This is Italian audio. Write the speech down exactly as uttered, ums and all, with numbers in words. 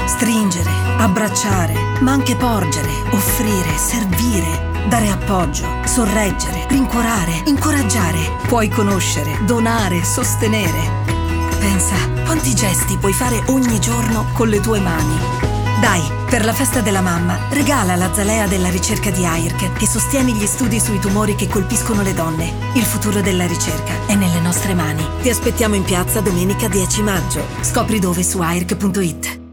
Stringere, abbracciare, ma anche porgere, offrire, servire, dare appoggio, sorreggere, rincuorare, incoraggiare. Puoi conoscere, donare, sostenere. Pensa, quanti gesti puoi fare ogni giorno con le tue mani. Dai, per la festa della mamma, regala la zalea della ricerca di A I R C che sostiene gli studi sui tumori che colpiscono le donne. Il futuro della ricerca è nelle nostre mani. Ti aspettiamo in piazza domenica dieci maggio. Scopri dove su A I R C punto it.